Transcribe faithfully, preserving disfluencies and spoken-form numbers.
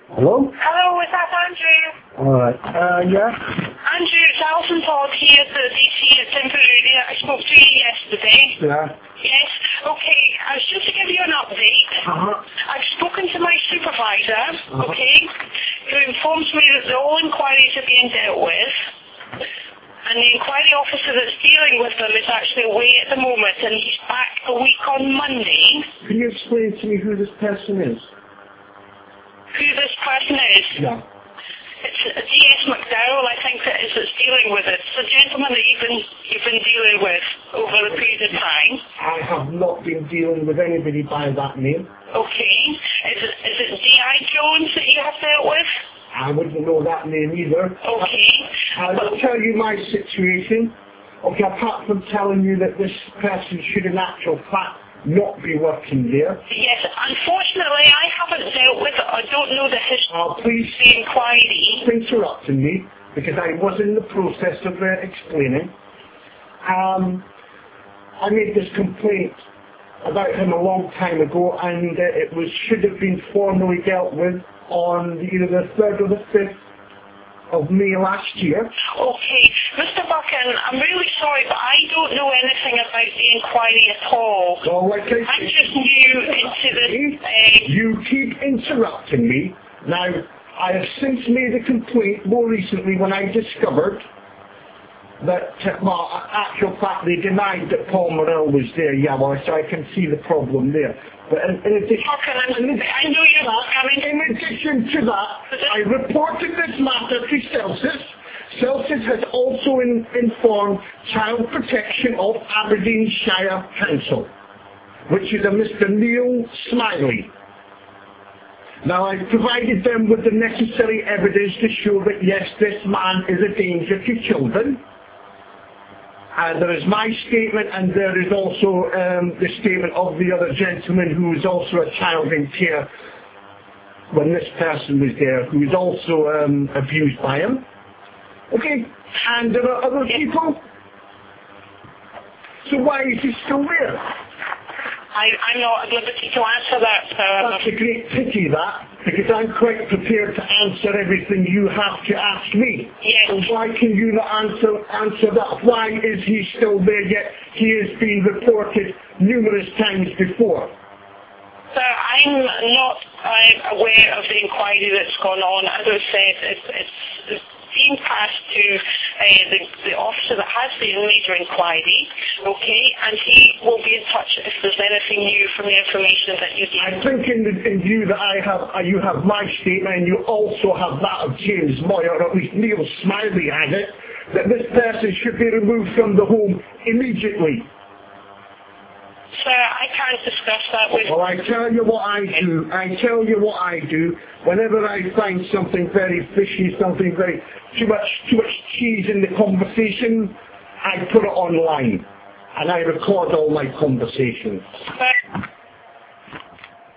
Hello? Hello, is that Andrew? Alright. Uh, yeah? Andrew, it's Alison Todd here, the D C at Temporary. I spoke to you yesterday. Yeah. Yes? Okay, I was just to give you an update. Uh-huh. I've spoken to my supervisor, Uh-huh. okay, who informs me that all inquiries are being dealt with. And the inquiry officer that's dealing with them is actually away at the moment, and he's back a week on Monday. Can you explain to me who this person is? Who this person is? Yeah. It's D S McDowell, I think that is, that's dealing with it. It's a gentleman that you've been, you've been dealing with over the period of time. I have not been dealing with anybody by that name. Okay. Is it, is it D I Jones that you have dealt with? I wouldn't know that name either. Okay. I will tell you my situation. Okay, apart from telling you that this person should in actual fact not be working there. Yes, unfortunately I haven't dealt with it. I don't know the history Uh, of please the inquiry. stop interrupting me because I was in the process of uh, explaining. Um, I made this complaint about him a long time ago, and uh, it was should have been formally dealt with on either the third or the fifth of May last year. Okay, Mister Buchan, I'm really sorry, but I don't know anything about the inquiry at all. So, like I I'm said, just new into this. Uh, you keep interrupting me. Now, I have since made a complaint more recently when I discovered that, uh, well, a- actual fact, they denied that Paul Morrell was there. Yeah, well, so I can see the problem there. But in, in addition, Buchan, I'm, in addition I know you're to coming. that, in addition to that, I reported this matter to Celsius. Celsius has also in, informed Child Protection of Aberdeenshire Council, which is a Mister Neil Smiley. Now, I've provided them with the necessary evidence to show that, yes, this man is a danger to children. And there is my statement, and there is also um, the statement of the other gentleman who is also a child in care when this person was there, who is also um, abused by him. Okay, and there are other people. So why is he still there? I, I'm not at liberty to answer that. Uh, That's a great pity, that, because I'm quite prepared to answer everything you have to ask me. Yes. So why can you not answer, answer that? Why is he still there yet he has been reported numerous times before? Sir, I'm not I'm aware of the inquiry that's gone on. As I said, it's, it's, it's being passed to uh, the, the officer that has the major inquiry, okay, and he will be in touch if there's anything new from the information that you I need. think in, the, in view that I have, uh, you have my statement and you also have that of James Moyer, or at least Neil Smiley has it, that this person should be removed from the home immediately. Sir, I can't discuss that with Well, I tell you what I do. I tell you what I do. Whenever I find something very fishy, something very too much, too much cheese in the conversation, I put it online, and I record all my conversations. Sir,